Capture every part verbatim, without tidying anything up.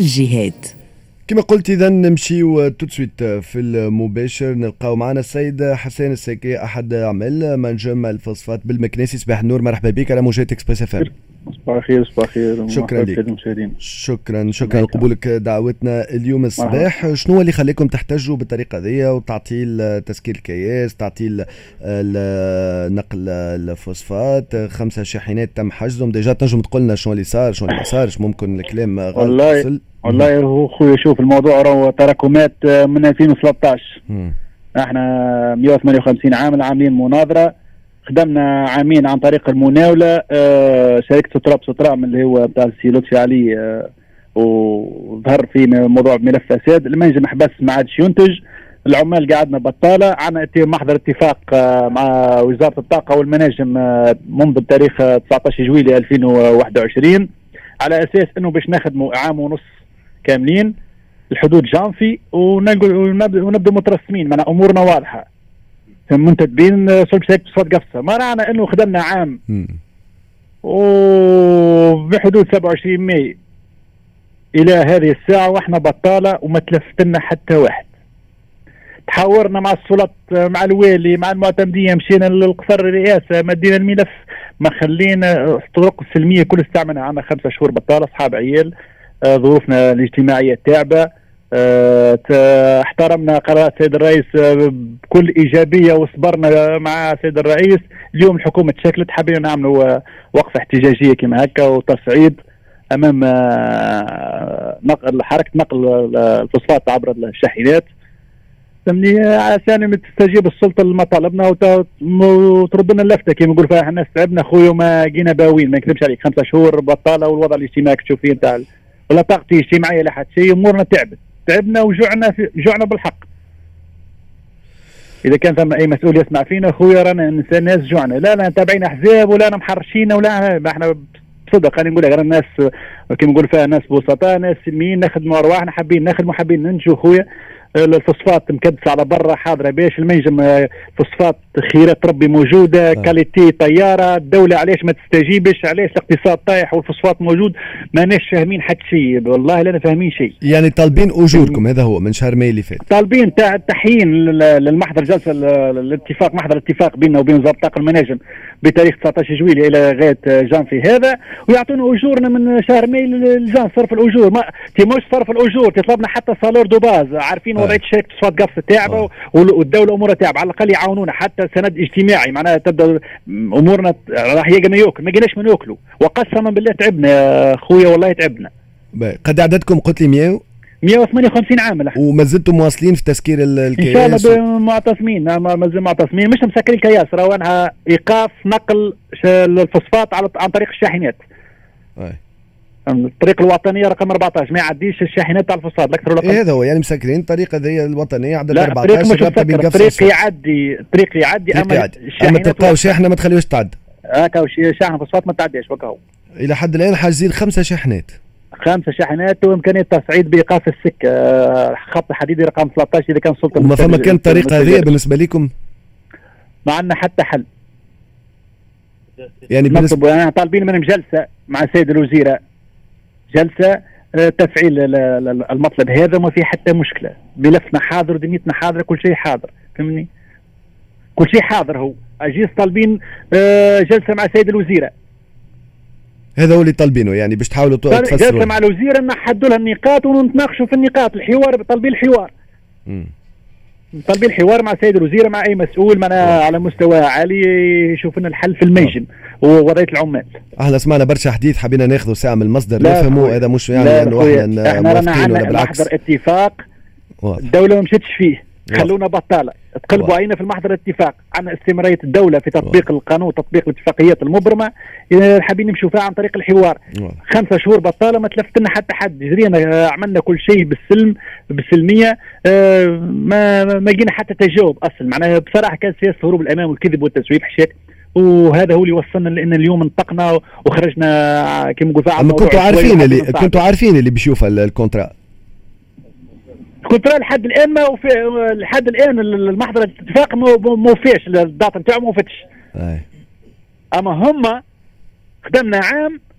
الجهات. كما قلت إذا نمشيو توتسويت في المباشر نلقاو معنا السيد حسين الساكي أحد عمل منجم الفوسفات بالمكناسي. صباح النور، مرحبا بك على موجات اكسبريس اف ام. صباح الخير. صباح الخير. شكرا لك. شكرا شكرا لقبولك دعوتنا اليوم الصباح. شنو اللي خليكم تحتجوا بالطريقه هذه وتعطيل تسكير الكياس، تعطيل نقل الفوسفات؟ خمسه شاحنات تم حجزهم ديجا، تنجم تقول لنا شنو اللي صار شنو اللي ما صارش؟ ممكن الكلام غلط. والله والله هو خويا شوف الموضوع راهو تراكمات من ألفين وثلاثطاش. م. احنا مئة وثمانية وخمسين عام عاملين مناظره، خدمنا عامين عن طريق المناوله. آه شركه ستراب سترام اللي هو بتاع السي لطفي علي، آه وظهر في موضوع ملف فساد. المنجم حبس ما عادش ينتج، العمال قعدنا بطاله. عنا محضر اتفاق آه مع وزاره الطاقه والمناجم آه منذ التاريخ تسعطاش جويلية ألفين وواحد وعشرين على اساس انه باش نخدموا عام ونص كاملين الحدود جانفي ونبدو مترسمين، معنا امورنا واضحه منتدبين صلب شركه صوت قفصه. ما رانا انه خدمنا عام وبحدود سبعة وعشرين ماي الى هذه الساعه واحنا بطاله وما تلفتنا حتى واحد. تحاورنا مع السلطات، مع الوالي، مع المعتمديه، مشينا للقصر الرئاسه، مدينا الملف، ما خلينا الطرق السلميه كل استعملنا. عندنا خمسة شهور بطاله، اصحاب عيال، آه ظروفنا الاجتماعيه تعبه. آه احترمنا قرار السيد الرئيس آه بكل ايجابيه وصبرنا مع السيد الرئيس. اليوم الحكومه تشكلت، حابين نعملوا آه وقفه احتجاجيه كما هكا وتصعيد امام آه نقل حركه نقل الفوسفات عبر الشاحنات. فهمني عشان تستجيب السلطه لمطالبنا وترد لنا اللفته كما نقول فيها الناس. تعبنا خويا وما جينا باوين، ما نكذبش عليك. خمسة شهور بطاله والوضع الاجتماعي تشوف فيه نتاع ولا طاقتي اجتماعيه لا حد شيء. امورنا تعبت تعبنا وجوعنا في جوعنا بالحق. اذا كان ثم اي مسؤول يسمع فينا خويا رانا ناس جوعنا، لا لا تابعين احزاب ولا انا محرشين ولا احنا بصدق. خلينا نقول لك الناس كما نقول فيها ناس بسطاء، ناس سلميين، نخدموا ارواحنا، حابين نخدموا، حابين ننجو خويا. الفوسفات مكدسه على برا حاضره باش المنجم فوسفات خيرات ربي موجوده. آه. كاليتي طياره الدوله علاش ما تستجيبش؟ علاش الاقتصاد طايح والفوسفات موجود؟ ماناش فاهمين حتى شيء والله، لا فاهمين شيء. يعني طالبين اجوركم، هذا هو من شهر ماي اللي فات طالبين تاع التحيين للمحضر جلسه الاتفاق، محضر اتفاق بيننا وبين وزاره الطاقه المناجم بتاريخ تسعطاش جويلية الى غايه جانفي هذا، ويعطونا اجورنا من شهر ماي لجان. صرف الاجور ما تيموش صرف الاجور، تطلبنا حتى صالور دو باز. عارفين آه. وضعيه شركه صوت قفص تعبه والدوله امورها تعبه، على الاقل يعاونونا حتى سند اجتماعي. معناها تبدا امورنا راح يجي ياكل، ما جيناش من ناكلوا. وقسما بالله تعبنا يا خويا والله تعبنا. قد عددكم؟ قلت لي مئة مئة وثمانية وخمسين عام الحين. وما زلتم مواصلين في تسكير الكياس؟ ان شاء الله معتصمين، ما زلنا معتصمين، مش مسكرين الكياس، راهو انها ايقاف نقل الفوسفات عن طريق الشاحنات. اي الطريق الوطنيه رقم أربعطاش ما يعديش الشاحنات تاع الفوسفات الاكثر ولا اقل. إيه هذا هو، يعني مسكرين الطريقه هذه الوطنيه عدد أربعطاش. الطريق يعدي الطريق يعدي اما اما تلقاو شاحنه ما تخليوش تعدي. هكا شاحنه فوسفات ما تعديش وكاو. الى حد الان حاجزين خمسه شاحنات خمسه شاحنات وامكانيه تصعيد بايقاف السكه خط حديدي رقم ثلاثطاش اذا كان سلطه. وما فما كان الطريقه هذه بالنسبه لكم؟ ما عندنا حتى حل. يعني بالنسبه يعني طالبين منهم جلسه مع السيد الوزيره، جلسه تفعيل المطلب هذا، وما في حتى مشكله. ملفنا حاضر، دنيتنا حاضره، كل شيء حاضر، فهمني؟ كل شيء حاضر. هو اجيز طالبين جلسه مع السيد الوزيره، هذا هو اللي طالبينه، يعني باش تحاولوا تفسروا جلسه مع الوزيره نحدوا لها النقاط ونتناقشوا في النقاط. الحوار طالبين الحوار، امم طالبين الحوار مع السيد الوزيره، مع اي مسؤول معنا على مستوى عالي يشوف لنا الحل في الميجن ووضعيه العمال. احنا سمعنا برشا حديث، حبينا ناخذوا ساعه من المصدر نفهموا هذا، مش يعني انه احنا احنا رانا عندنا محضر اتفاق الدوله ما مشيتش فيه، خلونا بطاله، تقلبوا علينا في المحضر الاتفاق. عندنا استمراريه الدوله في تطبيق القانون، تطبيق الاتفاقيات المبرمه، حابين نمشوا فيها عن طريق الحوار. أوه. خمسة شهور بطاله ما تلفتنا حتى حد، جرينا عملنا كل شيء بالسلم بالسلميه، اه ما ما جينا حتى تجاوب اصلا. معناها بصراحه كان سياسه هروب الامام والكذب والتسويف حشاك، وهذا هو اللي وصلنا لان اليوم انطقنا وخرجنا كما نقول. اما كنتوا عارفين اللي كنتوا عارفين اللي بيشوف الكونترا الكونترا لحد الان ما وفي لحد الان المحضر الاتفاق ما وفيش الداتا نتاعو ما وفتش. اما هم خدمنا عام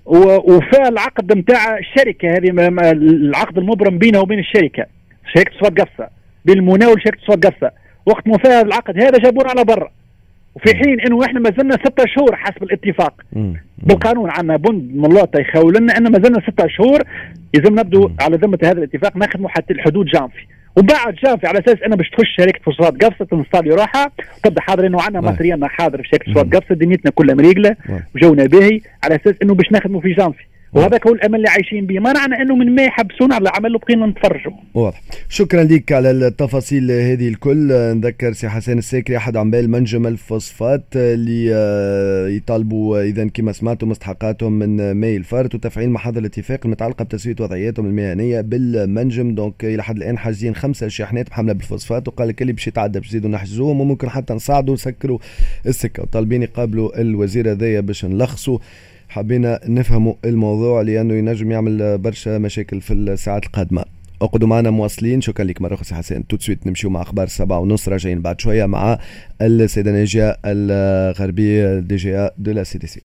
وفاء العقد نتاع الشركه هذه، العقد المبرم بينه وبين الشركه، شركه صفات قفصه، بالمناول شركه صفات قفصه. وقت مفاء العقد هذا جابونا على برا، وفي حين انه احنا ما زلنا ستة شهور حسب الاتفاق. مم. بالقانون عندنا بند من اللوطه يخول لنا ان ما زلنا ستة شهور لازم نبدو على ذمه هذا الاتفاق نخدموا حتى الحدود جانفي. وبعد جانفي على اساس انه باش تخش شركه فوسفات قفصه تنستالي روحها تبدا حاضرين وعندنا ماتريالنا حاضر في شركه فوسفات قفصه، دنيتنا كلها مريقله وجونا باهي على اساس انه باش نخدموا في جانفي. وهذاك هو الامل اللي عايشين به، ما نعنى انه من ما يحبسونا على العمل وبقينا نتفرجوا. واضح. شكرا لك على التفاصيل هذه الكل. نذكر سي حسين الساكري احد عمال منجم الفوسفات اللي يطالبوا اذا كما سمعتوا مستحقاتهم من ماي الفارط وتفعيل محاضر الاتفاق المتعلقه بتسويه وضعياتهم المهنيه بالمنجم. دونك الى حد الان حاجزين خمسه شاحنات محمله بالفوسفات، وقال لك اللي باش يتعدى باش يزيدوا نحجزوهم وممكن حتى نصعدوا ونسكروا السكه، وطالبين يقابلوا الوزير هذايا باش نلخصوا. حبينا نفهموا الموضوع لأنه ينجم يعمل برشا مشاكل في الساعات القادمة. اقعدوا معنا مواصلين. شكرا لك مرة أخرى حسين. تو تسويت نمشيو مع أخبار السبعة ونص، راجعين بعد شوية مع السيدة ناجية الغربية دي جي دو لا سي دي سي.